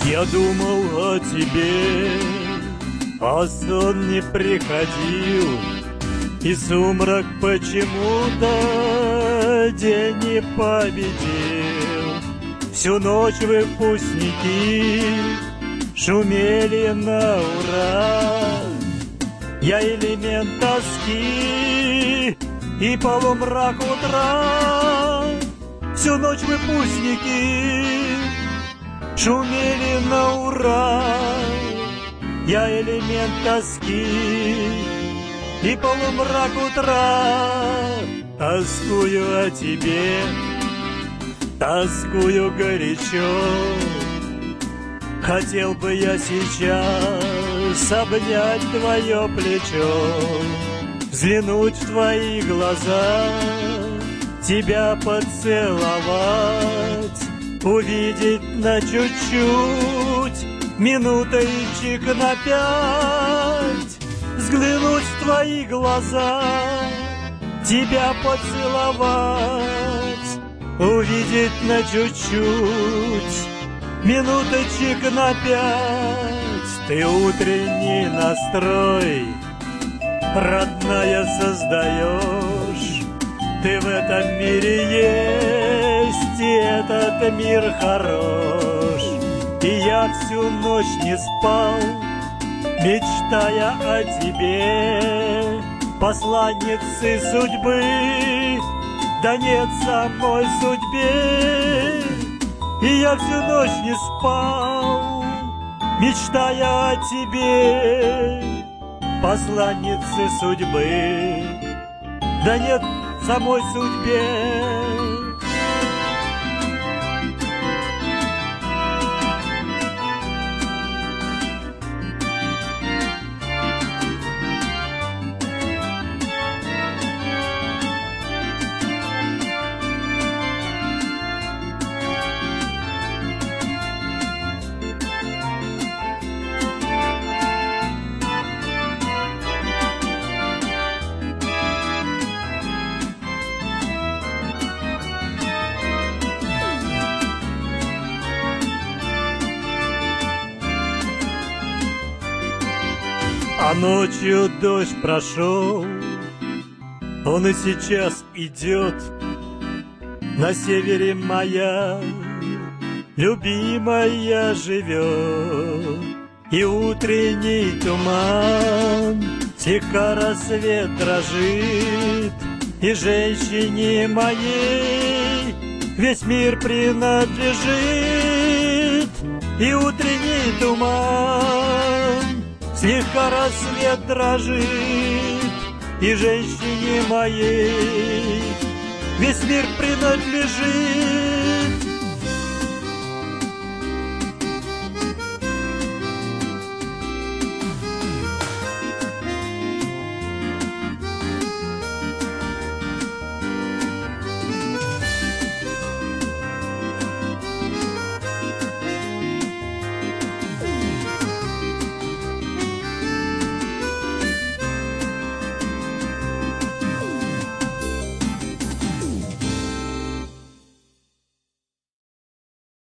Я думал о тебе, а сон не приходил, и сумрак почему-то день не победил. Всю ночь выпускники шумели на ура. Я элемент тоски и полумрак утра. Всю ночь выпускники шумели на ура. Я элемент тоски и полумрак утра. Тоскую о тебе, тоскую горячо. Хотел бы я сейчас обнять твое плечо, взглянуть в твои глаза, тебя поцеловать, увидеть на чуть-чуть, минуточек на 5, взглянуть в твои глаза, тебя поцеловать, увидеть на чуть-чуть, минуточек на 5. Ты утренний настрой, родная, создаешь. Ты в этом мире есть, и этот мир хорош. И я всю ночь не спал, мечтая о тебе, посланнице судьбы, да нет самой судьбе. И я всю ночь не спал, мечтая о тебе, посланнице судьбы, да нет самой судьбе. А ночью дождь прошел, он и сейчас идет. На севере моя любимая живет. И утренний туман, слегка рассвет дрожит, и женщине моей весь мир принадлежит. И утренний туман, слегка рассвет дрожит, и женщине моей весь мир принадлежит.